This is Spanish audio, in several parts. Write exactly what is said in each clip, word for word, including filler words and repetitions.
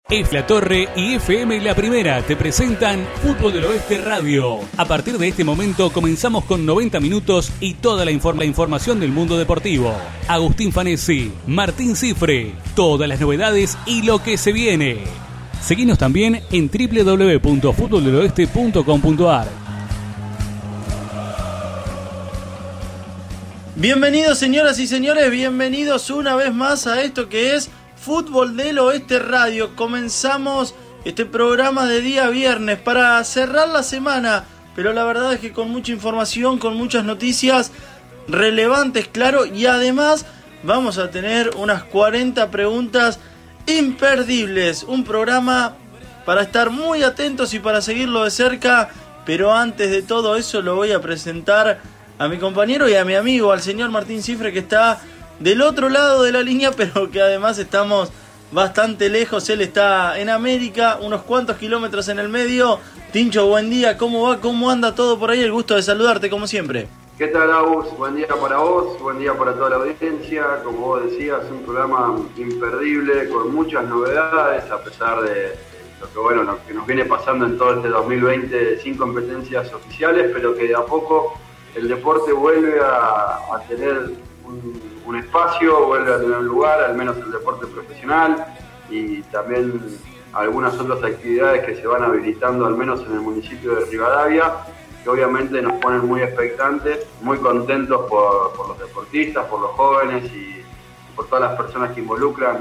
F La Torre y F M La Primera te presentan Fútbol del Oeste Radio. A partir de este momento comenzamos con noventa minutos y toda la, inform- la información del mundo deportivo. Agustín Fanesi, Martín Cifre, todas las novedades y lo que se viene. Seguinos también en doble u doble u doble u punto fútbol del oeste punto com punto a r. Bienvenidos señoras y señores, bienvenidos una vez más a esto que es Fútbol del Oeste Radio. Comenzamos este programa de día viernes para cerrar la semana, pero la verdad es que con mucha información, con muchas noticias relevantes, claro, y además vamos a tener unas cuarenta preguntas imperdibles. Un programa para estar muy atentos y para seguirlo de cerca, pero antes de todo eso lo voy a presentar a mi compañero y a mi amigo, al señor Martín Cifre, que está del otro lado de la línea, pero que además estamos bastante lejos. Él está en América, unos cuantos kilómetros en el medio. Tincho, buen día, ¿cómo va? ¿Cómo anda todo por ahí? El gusto de saludarte, como siempre. ¿Qué tal, Agus? Buen día para vos, buen día para toda la audiencia. Como vos decías, un programa imperdible, con muchas novedades, a pesar de lo que, bueno, lo que nos viene pasando en todo este dos mil veinte sin competencias oficiales, pero que de a poco el deporte vuelve a, a tener un, un espacio, vuelve a tener un lugar, al menos el deporte profesional, y también algunas otras actividades que se van habilitando, al menos en el municipio de Rivadavia, que obviamente nos ponen muy expectantes, muy contentos por, por los deportistas, por los jóvenes y por todas las personas que involucran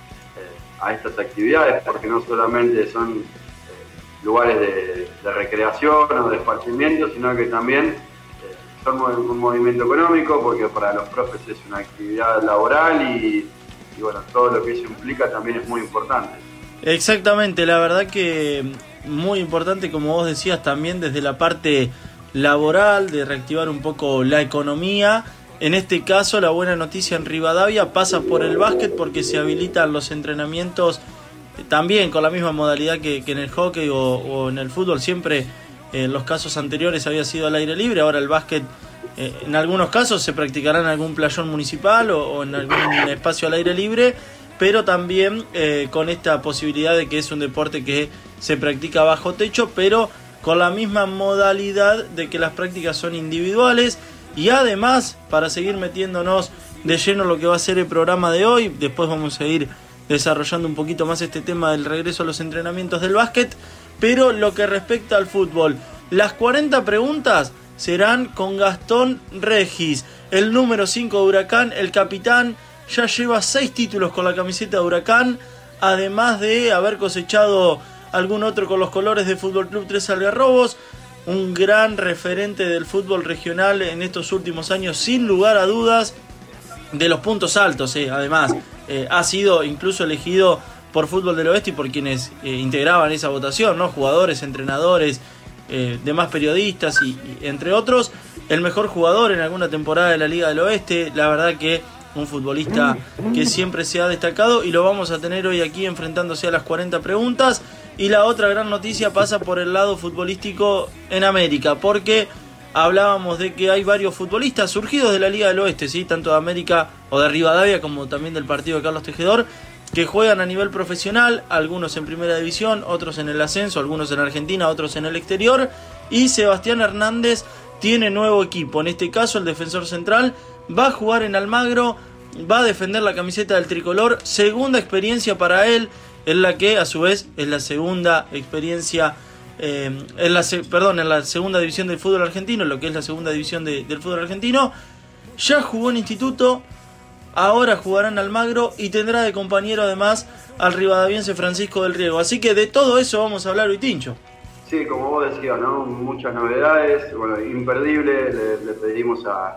eh, a estas actividades, porque no solamente son eh, lugares de, de recreación o de esparcimiento, sino que también son un movimiento económico, porque para los profes es una actividad laboral y, y bueno, todo lo que eso implica también es muy importante. Exactamente, la verdad que muy importante, como vos decías, también desde la parte laboral, de reactivar un poco la economía. En este caso, la buena noticia en Rivadavia pasa por el básquet, porque se habilitan los entrenamientos también con la misma modalidad que, que en el hockey o, o en el fútbol. Siempre en los casos anteriores había sido al aire libre, ahora el básquet eh, en algunos casos se practicará en algún playón municipal o, o en algún espacio al aire libre, pero también eh, con esta posibilidad de que es un deporte que se practica bajo techo, pero con la misma modalidad de que las prácticas son individuales. Y además, para seguir metiéndonos de lleno en lo que va a ser el programa de hoy, después vamos a ir desarrollando un poquito más este tema del regreso a los entrenamientos del básquet. Pero lo que respecta al fútbol, las cuarenta preguntas serán con Gastón Regis, el número cinco de Huracán, el capitán. Ya lleva seis títulos con la camiseta de Huracán, además de haber cosechado algún otro con los colores de Fútbol Club Tres Algarrobos. Un gran referente del fútbol regional en estos últimos años, sin lugar a dudas, de los puntos altos. Eh. Además, eh, ha sido incluso elegido por Fútbol del Oeste y por quienes eh, integraban esa votación, ¿no? Jugadores, entrenadores, eh, demás periodistas y, y entre otros, el mejor jugador en alguna temporada de la Liga del Oeste. La verdad que un futbolista que siempre se ha destacado, y lo vamos a tener hoy aquí enfrentándose a las cuarenta preguntas. Y la otra gran noticia pasa por el lado futbolístico en América, porque hablábamos de que hay varios futbolistas surgidos de la Liga del Oeste, ¿sí? Tanto de América o de Rivadavia como también del partido de Carlos Tejedor, que juegan a nivel profesional, algunos en primera división, otros en el ascenso, algunos en Argentina, otros en el exterior. Y Sebastián Hernández tiene nuevo equipo, en este caso el defensor central va a jugar en Almagro, va a defender la camiseta del tricolor, segunda experiencia para él, en la que a su vez es la segunda experiencia, eh, en la, perdón, en la segunda división del fútbol argentino, lo que es la segunda división de, del fútbol argentino. Ya jugó en Instituto, ahora jugará en Almagro y tendrá de compañero además al rivadaviense Francisco del Riego. Así que de todo eso vamos a hablar hoy, Tincho. Sí, como vos decías, ¿no? Muchas novedades, bueno, imperdible. Le, le pedimos a,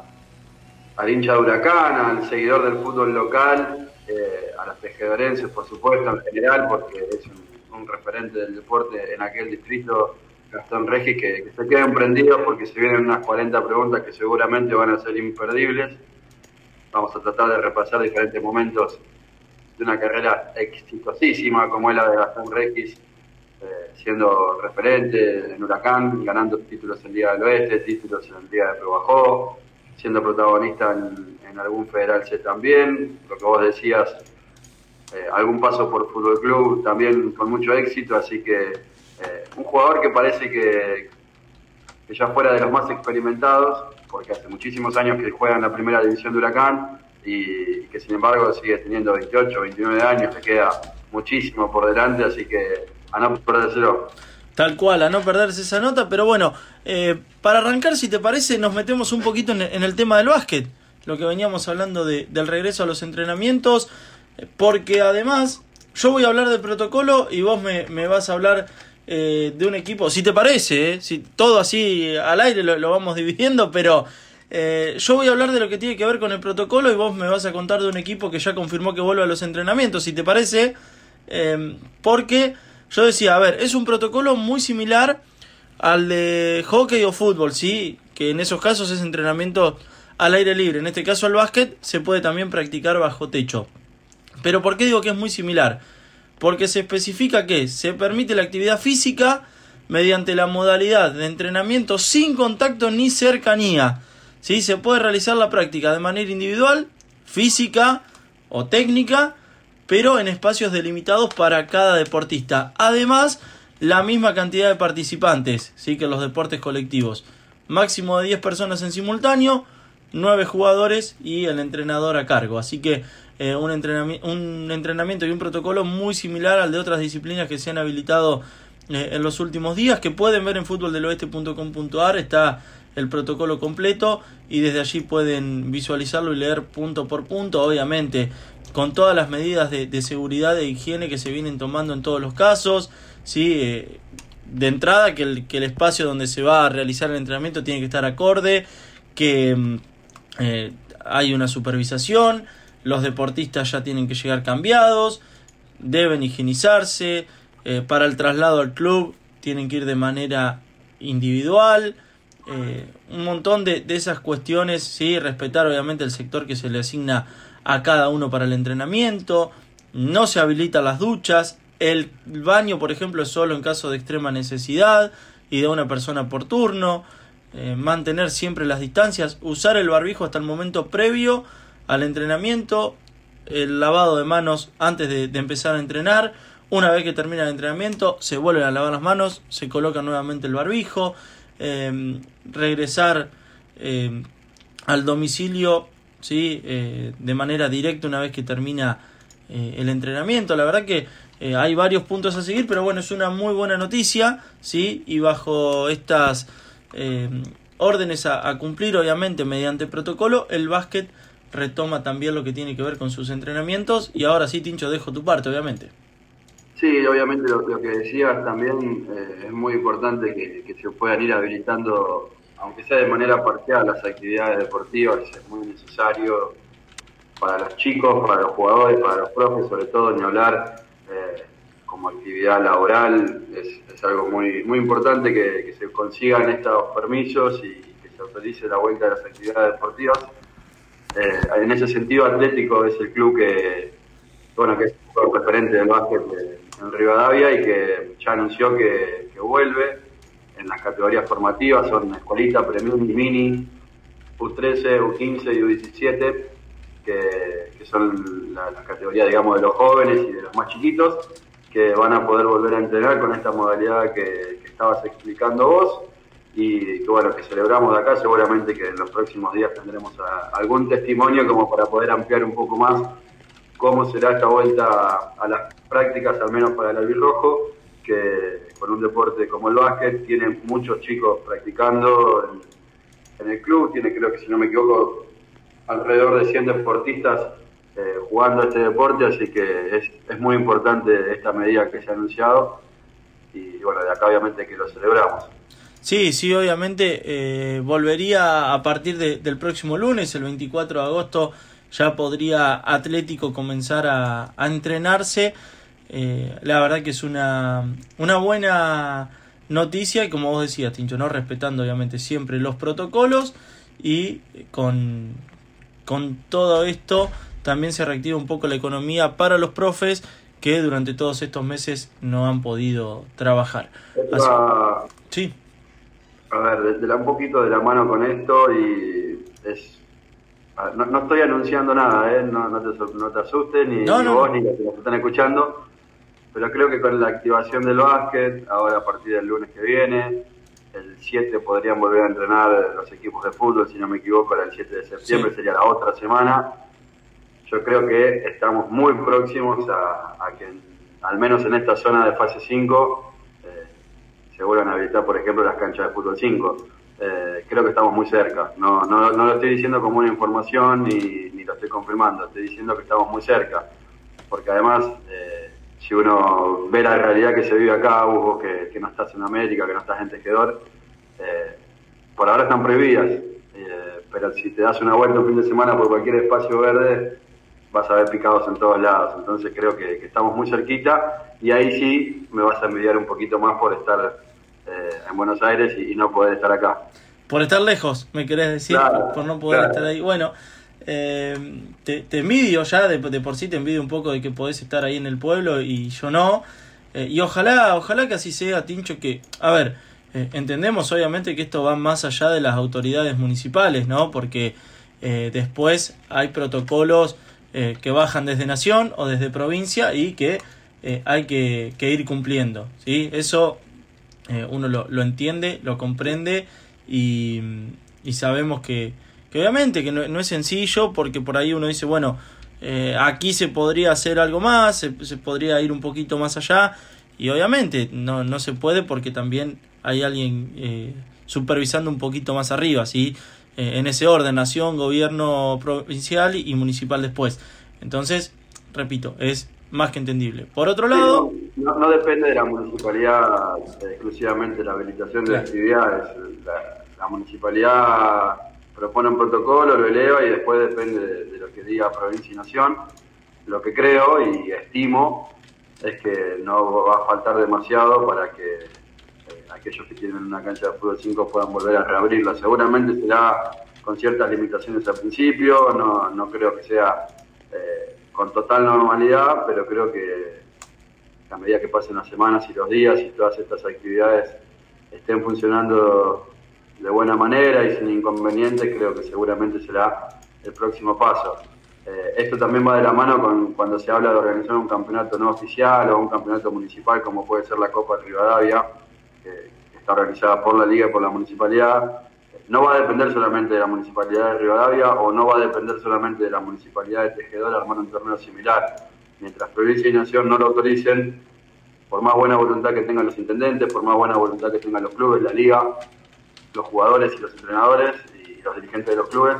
al hincha de Huracán, al seguidor del fútbol local, eh, a los tejedorenses, por supuesto, en general, porque es un, un referente del deporte en aquel distrito, Gastón Regis, que, que se queden prendidos porque se vienen unas cuarenta preguntas que seguramente van a ser imperdibles. Vamos a tratar de repasar diferentes momentos de una carrera exitosísima como es la de Gastón Regis, eh, siendo referente en Huracán, ganando títulos en Liga del Oeste, títulos en Liga de Pro Bajó, siendo protagonista en, en algún Federal C también. Lo que vos decías, eh, algún paso por Fútbol Club también con mucho éxito, así que eh, un jugador que parece que, que ya fuera de los más experimentados, porque hace muchísimos años que juega en la primera división de Huracán y, y que sin embargo sigue teniendo veintiocho, veintinueve años, le queda muchísimo por delante, así que a no perdérselo. Tal cual, a no perderse esa nota, pero bueno, eh, para arrancar, si te parece, nos metemos un poquito en, en el tema del básquet, lo que veníamos hablando de, del regreso a los entrenamientos, porque además yo voy a hablar del protocolo y vos me, me vas a hablar eh, de un equipo, si te parece, eh, si todo así al aire lo, lo vamos dividiendo, pero eh, yo voy a hablar de lo que tiene que ver con el protocolo y vos me vas a contar de un equipo que ya confirmó que vuelve a los entrenamientos, si te parece, eh, porque yo decía, a ver, es un protocolo muy similar al de hockey o fútbol, ¿sí? Que en esos casos es entrenamiento al aire libre. En este caso el básquet se puede también practicar bajo techo. Pero ¿por qué digo que es muy similar? Porque se especifica que se permite la actividad física mediante la modalidad de entrenamiento sin contacto ni cercanía. ¿Sí? Se puede realizar la práctica de manera individual, física o técnica, pero en espacios delimitados para cada deportista. Además, la misma cantidad de participantes, ¿sí? Que en los deportes colectivos. Máximo de diez personas en simultáneo, nueve jugadores y el entrenador a cargo. Así que eh, un, entrenami- un entrenamiento y un protocolo muy similar al de otras disciplinas que se han habilitado eh, en los últimos días, que pueden ver en fútbol del oeste punto com punto a r. Está el protocolo completo y desde allí pueden visualizarlo y leer punto por punto, obviamente con todas las medidas de, de seguridad e higiene que se vienen tomando en todos los casos, ¿sí? Eh, de entrada que el, que el espacio donde se va a realizar el entrenamiento tiene que estar acorde, que eh, hay una supervisación, los deportistas ya tienen que llegar cambiados, deben higienizarse, eh, para el traslado al club tienen que ir de manera individual, eh, un montón de, de esas cuestiones, ¿sí? Respetar obviamente el sector que se le asigna a cada uno para el entrenamiento, no se habilitan las duchas, el baño por ejemplo es solo en caso de extrema necesidad y de una persona por turno, eh, mantener siempre las distancias, usar el barbijo hasta el momento previo al entrenamiento, el lavado de manos antes de, de empezar a entrenar, una vez que termina el entrenamiento se vuelven a lavar las manos, se coloca nuevamente el barbijo, eh, regresar eh, al domicilio, ¿sí? eh, de manera directa una vez que termina eh, el entrenamiento. La verdad que eh, hay varios puntos a seguir, pero bueno, es una muy buena noticia, ¿sí? Y bajo estas eh, órdenes a, a cumplir, obviamente mediante protocolo, el básquet retoma también lo que tiene que ver con sus entrenamientos. Y ahora sí, Tincho, dejo tu parte, obviamente. Sí, obviamente lo, lo que decías también eh, es muy importante que, que se puedan ir habilitando, aunque sea de manera parcial, las actividades deportivas. Es muy necesario para los chicos, para los jugadores, para los profes, sobre todo, ni hablar eh, como actividad laboral. Es, es algo muy muy importante que, que se consigan estos permisos y que se autorice la vuelta de las actividades deportivas. Eh, en ese sentido, Atlético es el club que, bueno, que es un referente del básquet en Rivadavia y que ya anunció que, que vuelve en las categorías formativas. Son escuelita, premium, mini, U trece, U quince y U diecisiete, que, que son la, las categorías, digamos, de los jóvenes y de los más chiquitos, que van a poder volver a entrenar con esta modalidad que, que estabas explicando vos, y que bueno, que celebramos de acá. Seguramente que en los próximos días tendremos a, algún testimonio como para poder ampliar un poco más cómo será esta vuelta a, a las prácticas, al menos para el albirrojo, que con un deporte como el básquet tiene muchos chicos practicando en, en el club. Tiene, creo que si no me equivoco, alrededor de cien deportistas eh, jugando este deporte, así que es, es muy importante esta medida que se ha anunciado y bueno, de acá obviamente que lo celebramos. Sí, sí, obviamente eh, volvería a partir de, del próximo lunes, el veinticuatro de agosto, ya podría Atlético comenzar a, a entrenarse. Eh, la verdad que es una, una buena noticia y como vos decías, Tincho, ¿no? Respetando obviamente siempre los protocolos y con, con todo esto también se reactiva un poco la economía para los profes que durante todos estos meses no han podido trabajar. Así, uh, sí. A ver, de, de la, un poquito de la mano con esto, y es no, no estoy anunciando nada, ¿eh? no, no, te, no te asustes, ni, no, ni no. vos, ni los que nos están escuchando, pero creo que con la activación del básquet, ahora a partir del lunes que viene, el siete podrían volver a entrenar los equipos de fútbol, si no me equivoco, era el siete de septiembre, sí. Sería la otra semana. Yo creo que estamos muy próximos a, a que, al menos en esta zona de fase cinco, eh, se vuelvan a habilitar, por ejemplo, las canchas de fútbol cinco. Eh, creo que estamos muy cerca. No, no, no lo estoy diciendo como una información ni, ni lo estoy confirmando, estoy diciendo que estamos muy cerca. Porque además, eh, si uno ve la realidad que se vive acá, Hugo, que, que no estás en América, que no estás en Tejedor, eh, por ahora están prohibidas. Eh, pero si te das una vuelta un fin de semana por cualquier espacio verde, vas a ver picados en todos lados. Entonces creo que, que estamos muy cerquita y ahí sí me vas a envidiar un poquito más por estar eh, en Buenos Aires y, y no poder estar acá. Por estar lejos, me querés decir, claro, por no poder claro. estar ahí. Bueno, eh, te, te envidio ya, de, de por sí te envidio un poco de que podés estar ahí en el pueblo y yo no. Eh, y ojalá, ojalá que así sea, Tincho, que, a ver, eh, entendemos obviamente que esto va más allá de las autoridades municipales, ¿no? Porque eh, después hay protocolos eh, que bajan desde nación o desde provincia y que eh, hay que, que ir cumpliendo, ¿sí? Eso eh, uno lo, lo entiende, lo comprende y, y sabemos que, que obviamente que no, no es sencillo, porque por ahí uno dice, bueno, eh, aquí se podría hacer algo más, se, se podría ir un poquito más allá, y obviamente no, no se puede porque también hay alguien eh, supervisando un poquito más arriba, ¿sí? Eh, en ese orden, nación, gobierno provincial y, y municipal después. Entonces, repito, es más que entendible. Por otro lado... Sí, no, no, no depende de la municipalidad eh, exclusivamente la habilitación de claro. las actividades. La, la municipalidad propone un protocolo, lo eleva y después depende de, de lo que diga provincia y nación. Lo que creo y estimo es que no va a faltar demasiado para que eh, aquellos que tienen una cancha de fútbol cinco puedan volver a reabrirla. Seguramente será con ciertas limitaciones al principio, no, no creo que sea eh, con total normalidad, pero creo que a medida que pasen las semanas y los días y todas estas actividades estén funcionando de buena manera y sin inconvenientes, creo que seguramente será el próximo paso. Eh, esto también va de la mano con cuando se habla de organizar un campeonato no oficial o un campeonato municipal, como puede ser la Copa de Rivadavia, que, que está organizada por la Liga y por la Municipalidad. No va a depender solamente de la Municipalidad de Rivadavia o no va a depender solamente de la Municipalidad de Tejedor armar un torneo similar. Mientras provincia y nación no lo autoricen, por más buena voluntad que tengan los intendentes, por más buena voluntad que tengan los clubes, la Liga, los jugadores y los entrenadores y los dirigentes de los clubes,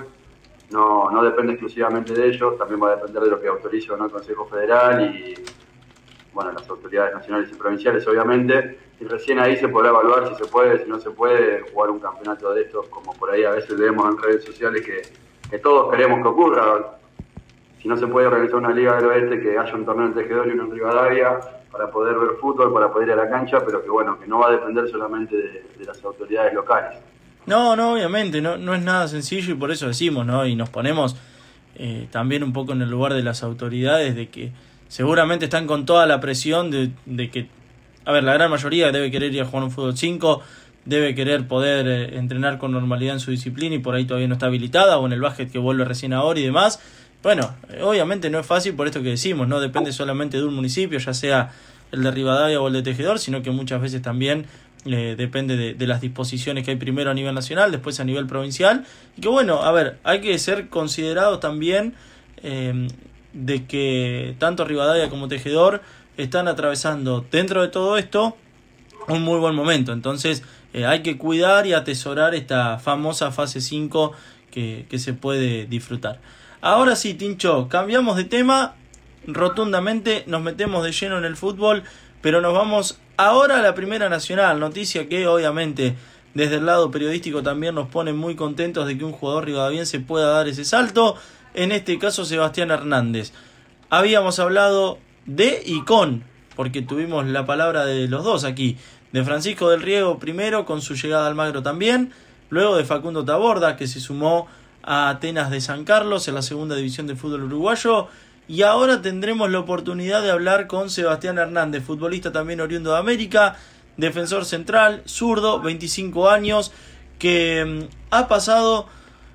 no, no depende exclusivamente de ellos, también va a depender de lo que autorice o no el Consejo Federal y bueno, las autoridades nacionales y provinciales obviamente, y recién ahí se podrá evaluar si se puede, si no se puede jugar un campeonato de estos, como por ahí a veces leemos en redes sociales que, que todos queremos que ocurra. Si no se puede organizar una Liga del Oeste, que haya un torneo en Tejedor y uno en Rivadavia para poder ver fútbol, para poder ir a la cancha, pero que bueno, que no va a depender solamente de, de las autoridades locales. No, no, obviamente, no, no es nada sencillo y por eso decimos, ¿no? Y nos ponemos eh, también un poco en el lugar de las autoridades, de que seguramente están con toda la presión de, de que, a ver, la gran mayoría debe querer ir a jugar un fútbol cinco, debe querer poder eh, entrenar con normalidad en su disciplina y por ahí todavía no está habilitada, o en el básquet que vuelve recién ahora y demás. Bueno, eh, obviamente no es fácil por esto que decimos, no depende solamente de un municipio, ya sea el de Rivadavia o el de Tejedor, sino que muchas veces también Eh, depende de, de las disposiciones que hay primero a nivel nacional, después a nivel provincial, y que bueno, a ver, hay que ser considerados también eh, de que tanto Rivadavia como Tejedor están atravesando dentro de todo esto un muy buen momento, entonces eh, hay que cuidar y atesorar esta famosa fase cinco que, que se puede disfrutar. Ahora sí, Tincho, cambiamos de tema rotundamente, nos metemos de lleno en el fútbol, pero nos vamos ahora a la Primera Nacional, noticia que obviamente desde el lado periodístico también nos pone muy contentos de que un jugador rivadaviense pueda dar ese salto, en este caso Sebastián Hernández. Habíamos hablado de y con, porque tuvimos la palabra de los dos aquí, de Francisco del Riego primero con su llegada al Almagro también, luego de Facundo Taborda que se sumó a Atenas de San Carlos en la segunda división del fútbol uruguayo. Y ahora tendremos la oportunidad de hablar con Sebastián Hernández, futbolista también oriundo de América, defensor central, zurdo, veinticinco años, que ha pasado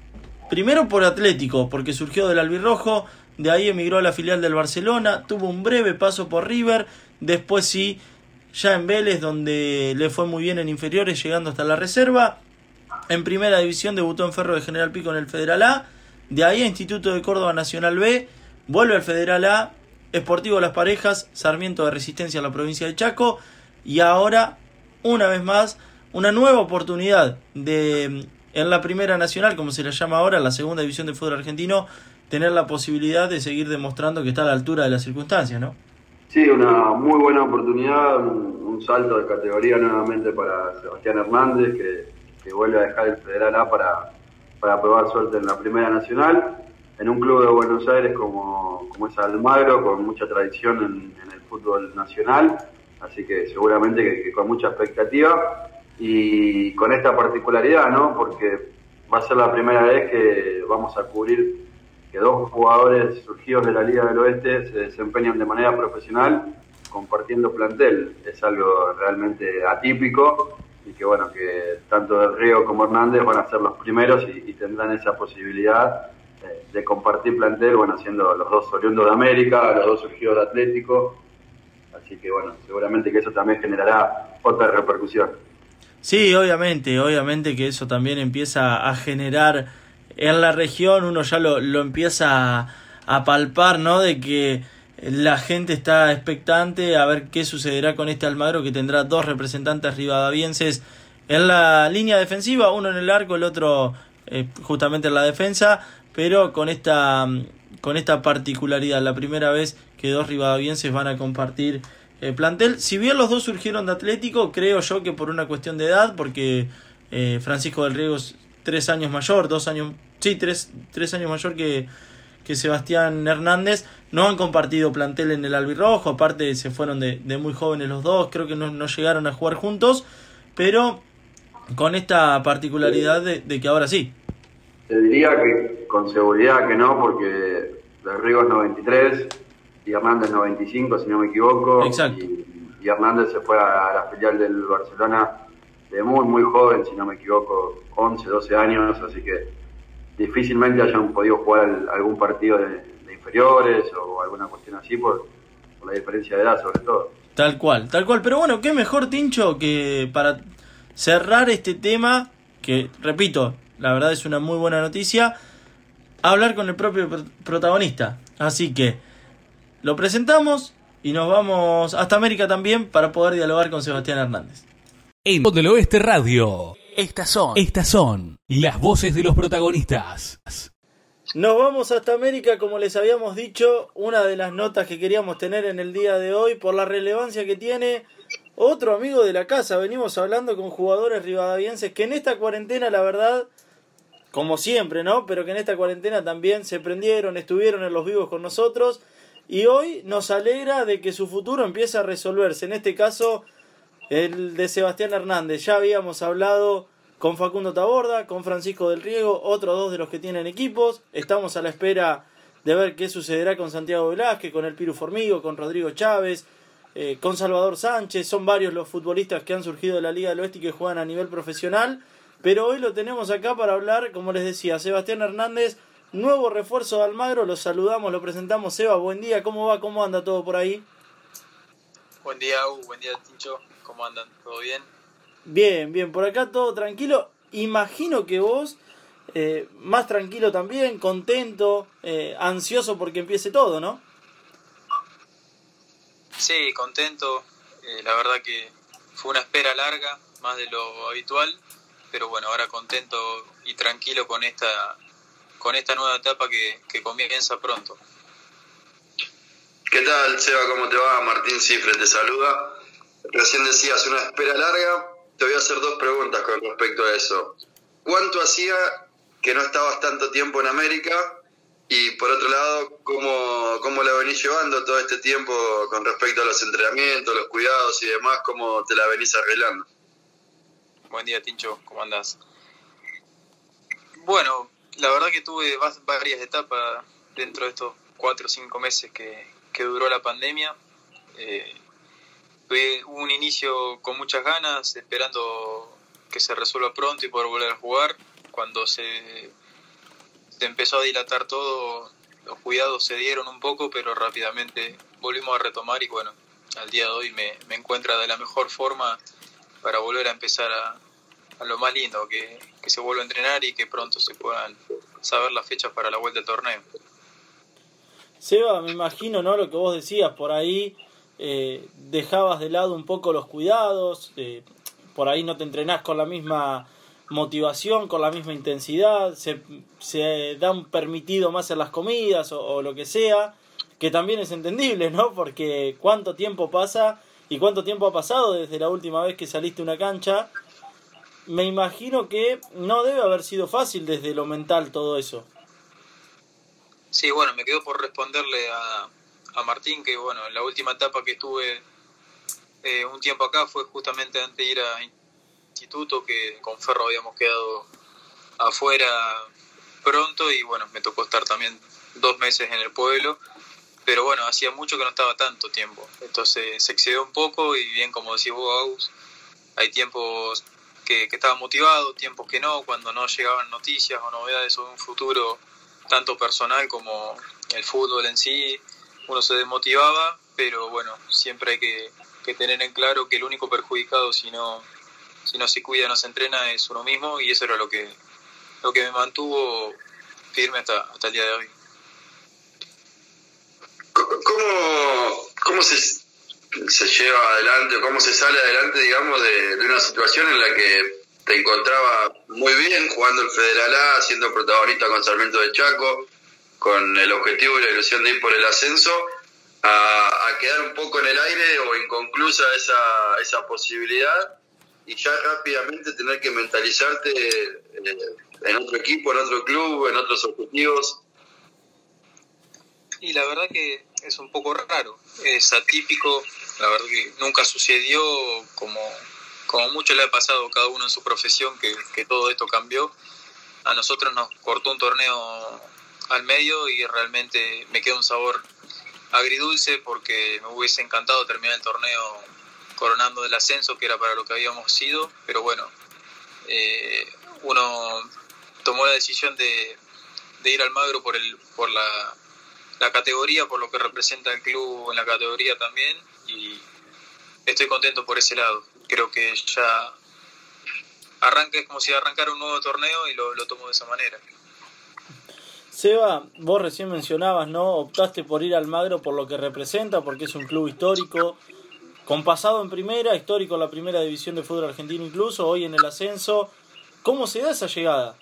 primero por Atlético, porque surgió del albirrojo, de ahí emigró a la filial del Barcelona, tuvo un breve paso por River, después sí, ya en Vélez, donde le fue muy bien en inferiores, llegando hasta la reserva. En primera división debutó en Ferro de General Pico en el Federal A, de ahí a Instituto de Córdoba Nacional B, vuelve al Federal A, Sportivo Las Parejas, Sarmiento de Resistencia en la provincia de Chaco, y ahora, una vez más, una nueva oportunidad de, en la Primera Nacional, como se le llama ahora, la segunda división de fútbol argentino, tener la posibilidad de seguir demostrando que está a la altura de las circunstancias, ¿no? Sí, una muy buena oportunidad, un, un salto de categoría nuevamente para Sebastián Hernández, que, que vuelve a dejar el Federal A para, para probar suerte en la Primera Nacional, en un club de Buenos Aires como, como es Almagro, con mucha tradición en, en el fútbol nacional, así que seguramente que, que con mucha expectativa y con esta particularidad, ¿no? Porque va a ser la primera vez que vamos a cubrir que dos jugadores surgidos de la Liga del Oeste se desempeñan de manera profesional compartiendo plantel. Es algo realmente atípico y que bueno, que tanto Del Río como Hernández van a ser los primeros y, y tendrán esa posibilidad eh, de compartir plantel, bueno, siendo los dos oriundos de América, los dos surgidos de Atlético, así que bueno, seguramente que eso también generará otra repercusión. Sí, obviamente, obviamente que eso también empieza a generar en la región, uno ya lo, lo empieza a, a palpar, ¿no? De que la gente está expectante a ver qué sucederá con este Almagro, que tendrá dos representantes rivadavienses en la línea defensiva, uno en el arco, el otro eh, justamente en la defensa, pero con esta, con esta particularidad, la primera vez que dos rivadavienses van a compartir eh, plantel. Si bien los dos surgieron de Atlético, creo yo que por una cuestión de edad, porque eh, Francisco del Riego es tres años mayor, dos años, sí, tres, tres años mayor que, que Sebastián Hernández, no han compartido plantel en el albirrojo, aparte se fueron de, de muy jóvenes los dos, creo que no, no llegaron a jugar juntos, pero con esta particularidad de, de que ahora sí. Te diría que con seguridad que no, porque Del Riego es noventa y tres y Hernández noventa y cinco, si no me equivoco. Exacto. Y, y Hernández se fue a la filial del Barcelona de muy, muy joven, si no me equivoco, once, doce años, así que difícilmente hayan podido jugar el, algún partido de, de inferiores o alguna cuestión así por, por la diferencia de edad, sobre todo. Tal cual, tal cual. Pero bueno, qué mejor, Tincho, que para cerrar este tema, que, repito, la verdad es una muy buena noticia, hablar con el propio pr- protagonista. Así que lo presentamos y nos vamos hasta América también para poder dialogar con Sebastián Hernández. En Voz del Oeste Radio, estas son, estas son las voces de los protagonistas. Nos vamos hasta América, como les habíamos dicho, una de las notas que queríamos tener en el día de hoy, por la relevancia que tiene otro amigo de la casa. Venimos hablando con jugadores rivadavienses que en esta cuarentena, la verdad, como siempre, ¿no? Pero que en esta cuarentena también se prendieron, estuvieron en los vivos con nosotros, y hoy nos alegra de que su futuro empiece a resolverse. En este caso, el de Sebastián Hernández. Ya habíamos hablado con Facundo Taborda, con Francisco del Riego, otros dos de los que tienen equipos. Estamos a la espera de ver qué sucederá con Santiago Velázquez, con el Piru Formigo, con Rodrigo Chávez, eh, con Salvador Sánchez. Son varios los futbolistas que han surgido de la Liga del Oeste y que juegan a nivel profesional. Pero hoy lo tenemos acá para hablar, como les decía, Sebastián Hernández, nuevo refuerzo de Almagro. Los saludamos, lo presentamos. Seba, buen día, ¿cómo va? ¿Cómo anda todo por ahí? Buen día, Hugo. Buen día, Tincho. ¿Cómo andan? ¿Todo bien? Bien, bien. Por acá todo tranquilo. Imagino que vos, eh, más tranquilo también, contento, eh, ansioso porque empiece todo, ¿no? Sí, contento. Eh, la verdad que fue una espera larga, más de lo habitual. Pero bueno, ahora contento y tranquilo con esta, con esta nueva etapa que, que comienza pronto. ¿Qué tal, Seba? ¿Cómo te va? Martín Cifre te saluda. Recién decías una espera larga. Te voy a hacer dos preguntas con respecto a eso. ¿Cuánto hacía que no estabas tanto tiempo en América? Y por otro lado, ¿cómo, cómo la venís llevando todo este tiempo con respecto a los entrenamientos, los cuidados y demás? ¿Cómo te la venís arreglando? Buen día, Tincho. ¿Cómo andás? Bueno, la verdad que tuve varias etapas dentro de estos cuatro o cinco meses que, que duró la pandemia. Eh, tuve un inicio con muchas ganas, esperando que se resuelva pronto y poder volver a jugar. Cuando se se empezó a dilatar todo, los cuidados se dieron un poco, pero rápidamente volvimos a retomar y bueno, al día de hoy me, me encuentra de la mejor forma para volver a empezar a, a lo más lindo, que, que se vuelva a entrenar y que pronto se puedan saber las fechas para la vuelta al torneo. Seba, me imagino, ¿no? Lo que vos decías, por ahí eh, dejabas de lado un poco los cuidados, eh, por ahí no te entrenás con la misma motivación, con la misma intensidad, se, se dan permitido más en las comidas o, o lo que sea, que también es entendible, ¿no? Porque cuánto tiempo pasa y cuánto tiempo ha pasado desde la última vez que saliste a una cancha. Me imagino que no debe haber sido fácil desde lo mental todo eso. Sí, bueno, me quedo por responderle a, a Martín que, bueno, la última etapa que estuve eh, un tiempo acá fue justamente antes de ir a instituto, que con Ferro habíamos quedado afuera pronto y, bueno, me tocó estar también dos meses en el pueblo, pero, bueno, hacía mucho que no estaba tanto tiempo, entonces se excedió un poco y bien, como decís vos, Agus, hay tiempos que, que estaba motivado, tiempos que no, cuando no llegaban noticias o novedades sobre un futuro tanto personal como el fútbol en sí, uno se desmotivaba, pero bueno, siempre hay que, que tener en claro que el único perjudicado si no, si no se cuida, no se entrena, es uno mismo, y eso era lo que, lo que me mantuvo firme hasta, hasta el día de hoy. ¿Cómo, cómo se, se lleva adelante, cómo se sale adelante, digamos, de, de una situación en la que te encontraba muy bien jugando el Federal A, siendo protagonista con Sarmiento de Chaco, con el objetivo y la ilusión de ir por el ascenso, a, a quedar un poco en el aire o inconclusa esa, esa posibilidad y ya rápidamente tener que mentalizarte eh, en otro equipo, en otro club, en otros objetivos? Y la verdad que es un poco raro, es atípico, la verdad que nunca sucedió como... como mucho le ha pasado a cada uno en su profesión, que, que todo esto cambió. A nosotros nos cortó un torneo al medio y realmente me queda un sabor agridulce porque me hubiese encantado terminar el torneo coronando el ascenso, que era para lo que habíamos sido, pero bueno, eh, uno tomó la decisión de, de ir al Magro por, el, por la, la categoría, por lo que representa el club en la categoría también, y estoy contento por ese lado. Creo que ya arranca, es como si arrancara un nuevo torneo y lo, lo tomo de esa manera. Seba, vos recién mencionabas, ¿no? Optaste por ir al Magro por lo que representa, porque es un club histórico, con pasado en primera, histórico en la primera división de fútbol argentino incluso, hoy en el ascenso. ¿Cómo se da esa llegada?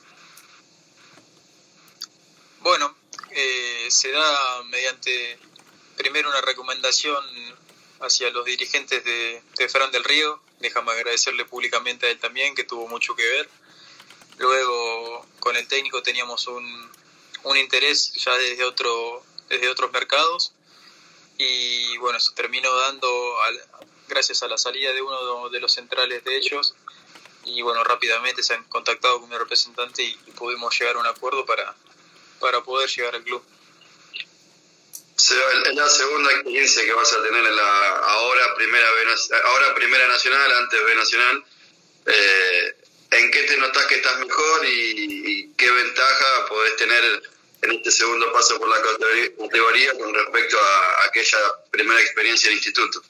Bueno, eh, se da mediante primero una recomendación hacia los dirigentes de, de Fran del Río. Déjame agradecerle públicamente a él también, que tuvo mucho que ver. Luego, con el técnico teníamos un, un interés ya desde, otro, desde otros mercados. Y bueno, se terminó dando al, gracias a la salida de uno de los centrales de ellos. Y bueno, rápidamente se han contactado con mi representante y, y pudimos llegar a un acuerdo para, para poder llegar al club. Es la segunda experiencia que vas a tener en la ahora primera B, ahora primera nacional, antes B nacional. Eh, ¿En qué te notas que estás mejor y, y qué ventaja podés tener en este segundo paso por la categoría con respecto a, a aquella primera experiencia del instituto?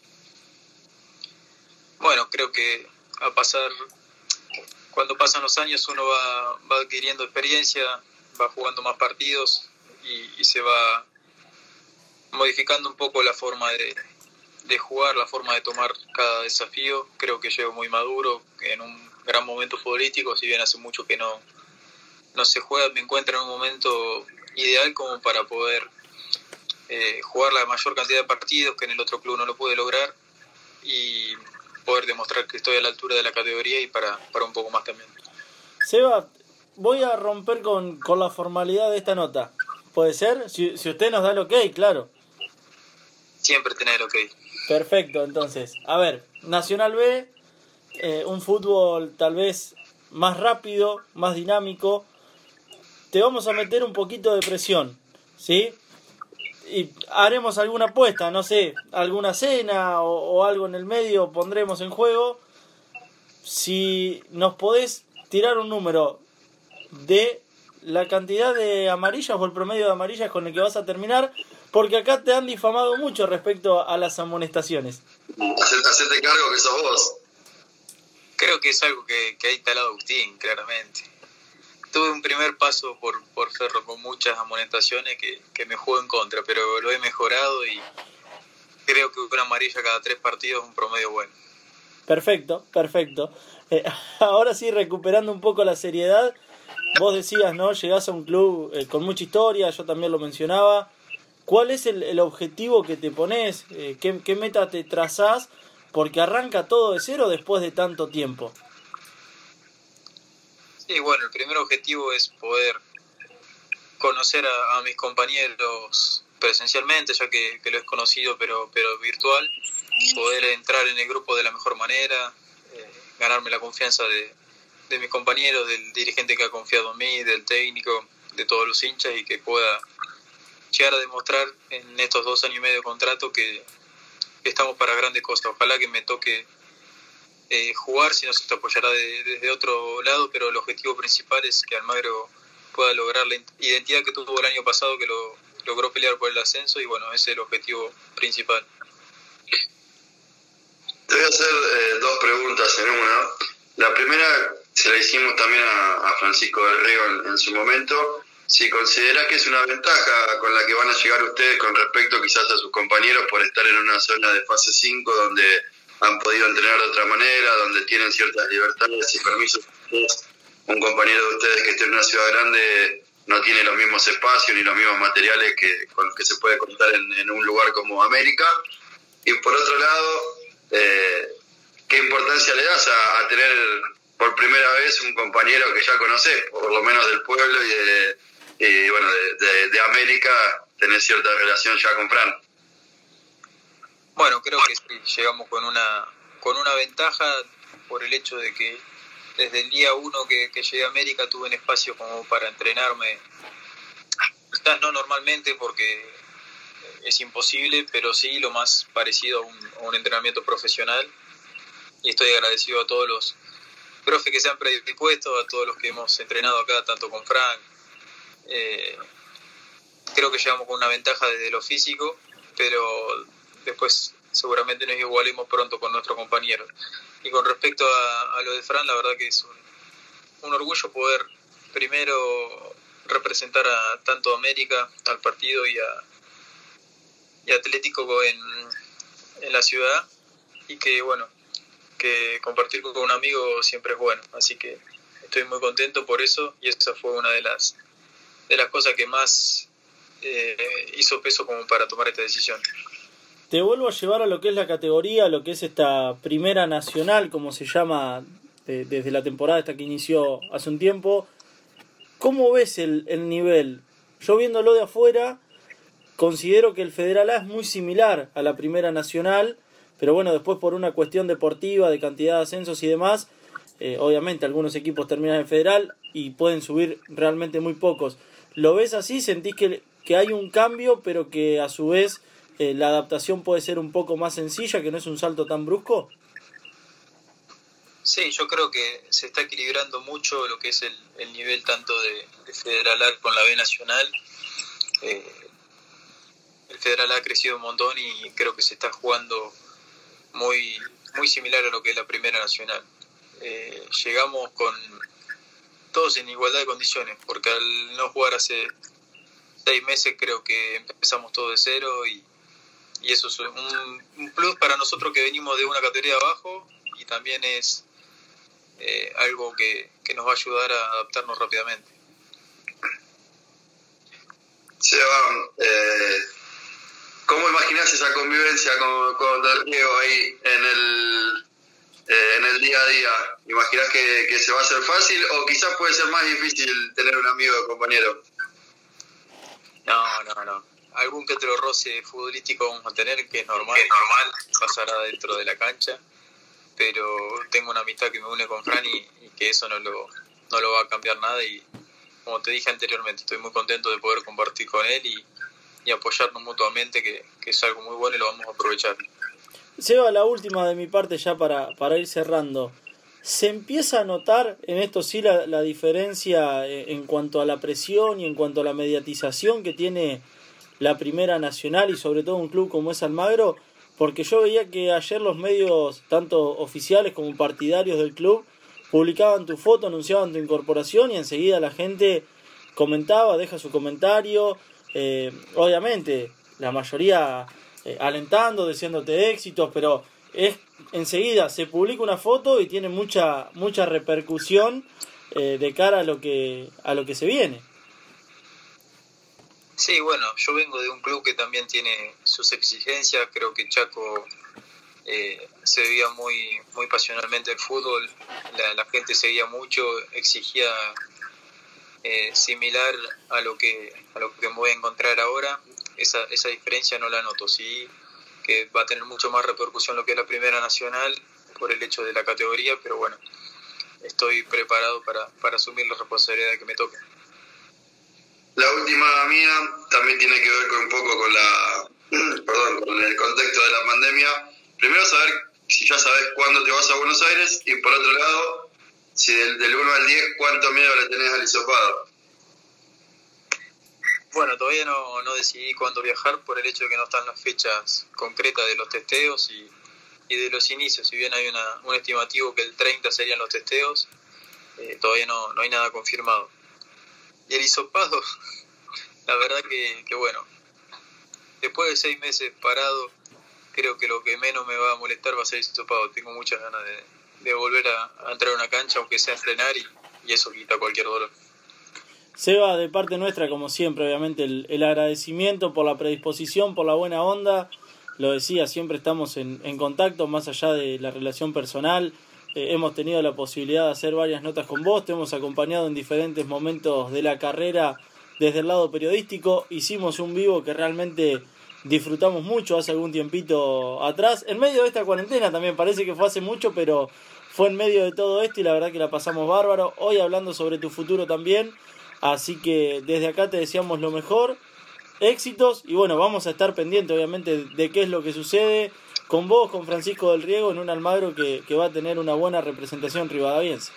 Bueno, creo que a pasar, cuando pasan los años uno va, va adquiriendo experiencia, va jugando más partidos y, y se va modificando un poco la forma de, de jugar, la forma de tomar cada desafío. Creo que llego muy maduro, en un gran momento futbolístico, si bien hace mucho que no, no se juega, me encuentro en un momento ideal como para poder eh, jugar la mayor cantidad de partidos que en el otro club no lo pude lograr y poder demostrar que estoy a la altura de la categoría y para, para un poco más también. Seba, voy a romper con, con la formalidad de esta nota. ¿Puede ser? Si, si usted nos da el ok, claro. Siempre tener el ok. Perfecto, entonces. A ver, Nacional B, eh, un fútbol tal vez más rápido, más dinámico. Te vamos a meter un poquito de presión, ¿sí? Y haremos alguna apuesta, no sé, alguna cena o, o algo en el medio pondremos en juego. Si nos podés tirar un número de la cantidad de amarillas o el promedio de amarillas con el que vas a terminar, porque acá te han difamado mucho respecto a las amonestaciones. Hacete, hacete cargo que sos vos. Creo que es algo que, que ha instalado Agustín, claramente. Tuve un primer paso por, por Ferro con muchas amonestaciones que, que me jugó en contra, pero lo he mejorado y creo que una amarilla cada tres partidos es un promedio bueno. Perfecto, perfecto. Eh, ahora sí, recuperando un poco la seriedad, vos decías, ¿no? Llegás a un club eh, con mucha historia, yo también lo mencionaba. ¿Cuál es el, el objetivo que te pones? Eh, ¿qué, ¿Qué meta te trazás? Porque arranca todo de cero después de tanto tiempo. Sí, bueno, el primer objetivo es poder conocer a, a mis compañeros presencialmente, ya que, que lo he conocido, pero, pero virtual, poder entrar en el grupo de la mejor manera, eh, ganarme la confianza de, de mis compañeros, del dirigente que ha confiado en mí, del técnico, de todos los hinchas, y que pueda llegar a demostrar en estos dos años y medio de contrato que, que estamos para grandes cosas. Ojalá que me toque Eh, jugar, si no se apoyará de, desde otro lado, pero el objetivo principal es que Almagro pueda lograr la identidad que tuvo el año pasado, que lo logró pelear por el ascenso, y bueno, ese es el objetivo principal. Te voy a hacer eh, dos preguntas en una. La primera se la hicimos también a, a Francisco del Río en, en su momento. Si consideras que es una ventaja con la que van a llegar ustedes con respecto quizás a sus compañeros por estar en una zona de fase cinco donde han podido entrenar de otra manera, donde tienen ciertas libertades y permisos. Un compañero de ustedes que esté en una ciudad grande no tiene los mismos espacios ni los mismos materiales que con los que se puede contar en, en un lugar como América. Y por otro lado, eh, ¿qué importancia le das a, a tener por primera vez un compañero que ya conoces, por lo menos del pueblo y de, y, bueno, de, de, de América, tener cierta relación ya con Fran? Bueno, creo que sí, llegamos con una con una ventaja por el hecho de que desde el día uno que, que llegué a América tuve un espacio como para entrenarme, quizás no normalmente porque es imposible, pero sí lo más parecido a un, a un entrenamiento profesional, y estoy agradecido a todos los profes que se han predispuesto, a todos los que hemos entrenado acá, tanto con Frank. Eh, creo que llegamos con una ventaja desde lo físico, pero después seguramente nos igualemos pronto con nuestros compañeros. Y con respecto a, a lo de Fran, la verdad que es un, un orgullo poder primero representar a tanto a América, al partido y a, y a Atlético en, en la ciudad, y que bueno, que compartir con un amigo siempre es bueno, así que estoy muy contento por eso, y esa fue una de las de las cosas que más eh, hizo peso como para tomar esta decisión. Te vuelvo a llevar a lo que es la categoría, lo que es esta primera nacional, como se llama eh, desde la temporada esta que inició hace un tiempo. ¿Cómo ves el, el nivel? Yo viéndolo de afuera, considero que el Federal A es muy similar a la primera nacional, pero bueno, después por una cuestión deportiva, de cantidad de ascensos y demás, eh, obviamente algunos equipos terminan en Federal y pueden subir realmente muy pocos. ¿Lo ves así? ¿Sentís que, que hay un cambio, pero que a su vez Eh, la adaptación puede ser un poco más sencilla, que no es un salto tan brusco? Sí, yo creo que se está equilibrando mucho lo que es el, el nivel tanto de, de Federal A con la B Nacional. Eh, el Federal A ha crecido un montón y creo que se está jugando muy, muy similar a lo que es la Primera Nacional. Eh, llegamos con todos en igualdad de condiciones, porque al no jugar hace seis meses creo que empezamos todo de cero, y Y eso es un, un plus para nosotros que venimos de una categoría abajo, y también es eh, algo que, que nos va a ayudar a adaptarnos rápidamente. Seba, eh, ¿cómo imaginás esa convivencia con, con Del Río ahí en el, eh, en el día a día? ¿Imaginás que, que se va a hacer fácil o quizás puede ser más difícil tener un amigo o compañero? No, no, no. Algún que otro roce futbolístico vamos a tener, que es normal, es normal, pasará dentro de la cancha, pero tengo una amistad que me une con Fran y, y que eso no lo, no lo va a cambiar nada, y como te dije anteriormente, estoy muy contento de poder compartir con él y, y apoyarnos mutuamente, que, que es algo muy bueno y lo vamos a aprovechar. Seba, la última de mi parte ya para, para ir cerrando. ¿Se empieza a notar en esto sí la, la diferencia en cuanto a la presión y en cuanto a la mediatización que tiene la Primera Nacional y sobre todo un club como es Almagro? Porque yo veía que ayer los medios, tanto oficiales como partidarios del club, publicaban tu foto, anunciaban tu incorporación y enseguida la gente comentaba, deja su comentario, eh, obviamente la mayoría eh, alentando, deseándote éxitos, pero es enseguida se publica una foto y tiene mucha mucha repercusión eh, de cara a lo que a lo que se viene. Sí, bueno, yo vengo de un club que también tiene sus exigencias. Creo que Chaco eh, se vivía muy muy pasionalmente el fútbol, la, la gente seguía mucho, exigía eh, similar a lo que a lo que me voy a encontrar ahora. Esa esa diferencia no la noto, sí que va a tener mucho más repercusión lo que es la Primera Nacional por el hecho de la categoría, pero bueno, estoy preparado para, para asumir la responsabilidad que me toque. La última mía también tiene que ver con un poco con la perdón, con el contexto de la pandemia. Primero saber si ya sabes cuándo te vas a Buenos Aires y por otro lado, si del, del uno al diez cuánto miedo le tenés al hisopado. Bueno, todavía no, no decidí cuándo viajar por el hecho de que no están las fechas concretas de los testeos y, y de los inicios. Si bien hay una, un estimativo que el treinta serían los testeos, eh, todavía no, no hay nada confirmado. Y el hisopado, la verdad que, que bueno, después de seis meses parado, creo que lo que menos me va a molestar va a ser el hisopado. Tengo muchas ganas de, de volver a, a entrar a una cancha, aunque sea a entrenar, y, y eso quita cualquier dolor. Seba, de parte nuestra, como siempre, obviamente el, el agradecimiento por la predisposición, por la buena onda. Lo decía, siempre estamos en, en contacto, más allá de la relación personal. Eh, hemos tenido la posibilidad de hacer varias notas con vos, te hemos acompañado en diferentes momentos de la carrera desde el lado periodístico. Hicimos un vivo que realmente disfrutamos mucho hace algún tiempito atrás. En medio de esta cuarentena también, parece que fue hace mucho, pero fue en medio de todo esto y la verdad que la pasamos bárbaro. Hoy hablando sobre tu futuro también. Así que desde acá te deseamos lo mejor, éxitos y bueno, vamos a estar pendientes obviamente de qué es lo que sucede con vos, con Francisco del Riego en un Almagro que, que va a tener una buena representación rivadaviense.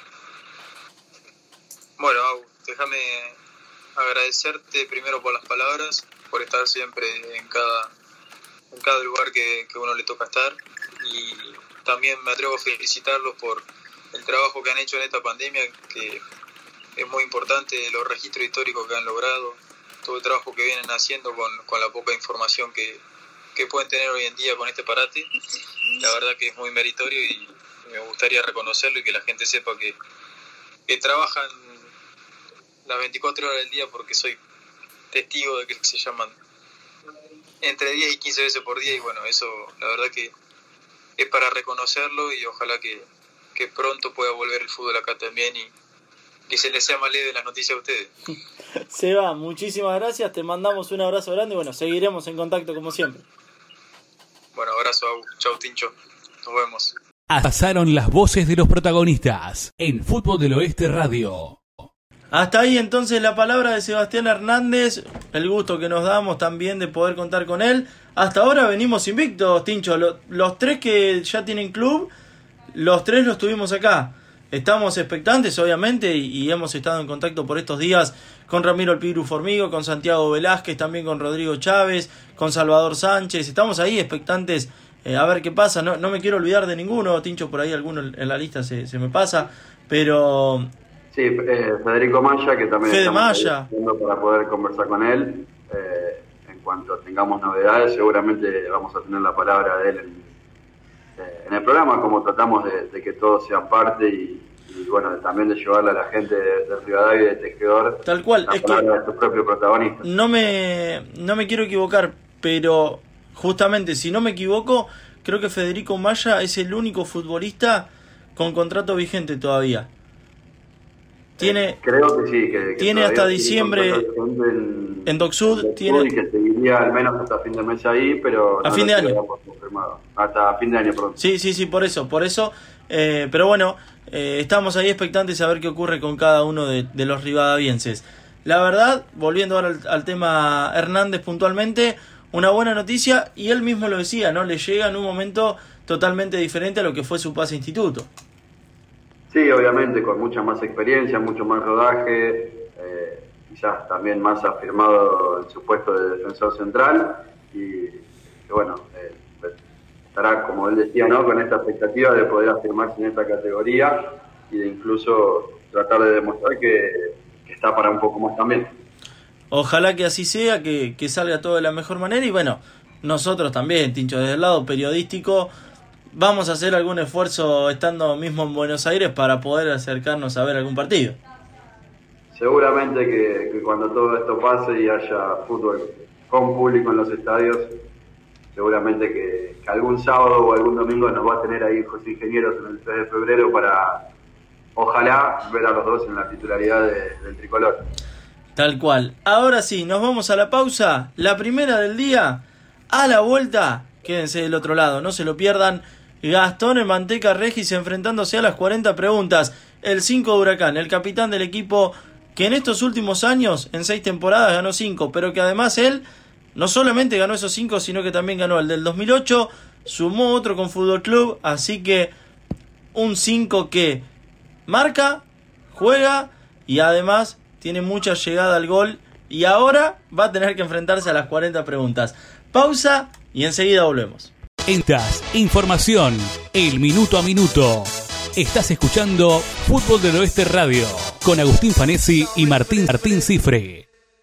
Bueno, déjame agradecerte primero por las palabras, por estar siempre en cada, en cada lugar que, que uno le toca estar, y también me atrevo a felicitarlos por el trabajo que han hecho en esta pandemia, que es muy importante, los registros históricos que han logrado, todo el trabajo que vienen haciendo con, con la poca información que, que pueden tener hoy en día con este parate. La verdad que es muy meritorio y me gustaría reconocerlo y que la gente sepa que, que trabajan las veinticuatro horas del día, porque soy testigo de que se llaman entre diez y quince veces por día, y bueno, eso la verdad que es para reconocerlo, y ojalá que, que pronto pueda volver el fútbol acá también y que se les sea más leve las noticias a ustedes. Seba, muchísimas gracias, te mandamos un abrazo grande y bueno, seguiremos en contacto como siempre. Bueno, abrazo, chau Tincho, nos vemos. Pasaron las voces de los protagonistas en Fútbol del Oeste Radio. Hasta ahí entonces la palabra de Sebastián Hernández, el gusto que nos damos también de poder contar con él. Hasta ahora venimos invictos, Tincho, los, los tres que ya tienen club, los tres los tuvimos acá. Estamos expectantes, obviamente, y, y hemos estado en contacto por estos días con Ramiro El Piru Formigo, con Santiago Velázquez, también con Rodrigo Chávez, con Salvador Sánchez. Estamos ahí expectantes eh, a ver qué pasa. No, no me quiero olvidar de ninguno, Tincho, por ahí alguno en la lista se, se me pasa, pero... Sí, eh, Federico Maya, que también Fede estamos Maya. para poder conversar con él. Eh, en cuanto tengamos novedades, seguramente vamos a tener la palabra de él en, en el programa, como tratamos de, de que todos sean parte y, y bueno, también de llevarle a la gente de, de Rivadavia y de Tejedor tal cual, la es palabra que de sus propios protagonistas. No me, no me quiero equivocar, pero justamente si no me equivoco, creo que Federico Maya es el único futbolista con contrato vigente todavía. Tiene, eh, creo que sí, que, que tiene hasta diciembre en, en Docsud, en tiene, y que seguiría al menos hasta fin de mes ahí, pero a no fin de año. Confirmado. Hasta fin de año pronto. Sí, sí, sí, por eso, por eso. Eh, pero bueno, eh, estamos ahí expectantes a ver qué ocurre con cada uno de, de los rivadavienses. La verdad, volviendo ahora al, al tema Hernández puntualmente, una buena noticia, y él mismo lo decía, ¿no? Le llega en un momento totalmente diferente a lo que fue su pase a Instituto. Sí, obviamente, con mucha más experiencia, mucho más rodaje, eh, quizás también más afirmado en su puesto de defensor central y, y bueno, eh, estará, como él decía, ¿no?, con esta expectativa de poder afirmarse en esta categoría y de incluso tratar de demostrar que, que está para un poco más también. Ojalá que así sea, que, que salga todo de la mejor manera y bueno, nosotros también, Tincho, desde el lado periodístico, vamos a hacer algún esfuerzo estando mismo en Buenos Aires para poder acercarnos a ver algún partido. Seguramente que, que cuando todo esto pase y haya fútbol con público en los estadios, seguramente que, que algún sábado o algún domingo nos va a tener ahí José Ingenieros en el tres de febrero para, ojalá, ver a los dos en la titularidad de, del tricolor. Tal cual. Ahora sí, nos vamos a la pausa, la primera del día. A la vuelta, quédense del otro lado, no se lo pierdan. Gastón en Manteca Regis enfrentándose a las cuarenta preguntas. El cinco de Huracán, el capitán del equipo que en estos últimos años, en seis temporadas, ganó cinco, pero que además él no solamente ganó esos cinco, sino que también ganó el del dos mil ocho, sumó otro con Fútbol Club, así que un cinco que marca, juega y además tiene mucha llegada al gol y ahora va a tener que enfrentarse a las cuarenta preguntas. Pausa y enseguida volvemos. Entas, información, el minuto a minuto. Estás escuchando Fútbol del Oeste Radio con Agustín Fanesi y Martín Martín Cifre.